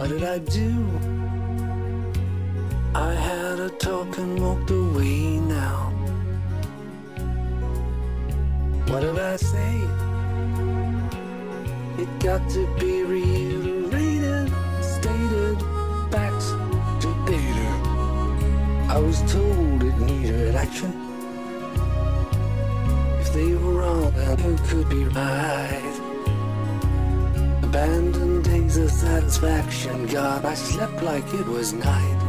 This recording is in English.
did I do? I had a talk and walked away now. What did I say? It got to be reiterated, stated, facts to data. I was told it needed action. If they were wrong, then who could be right? Abandoned days of satisfaction. God, I slept like it was night.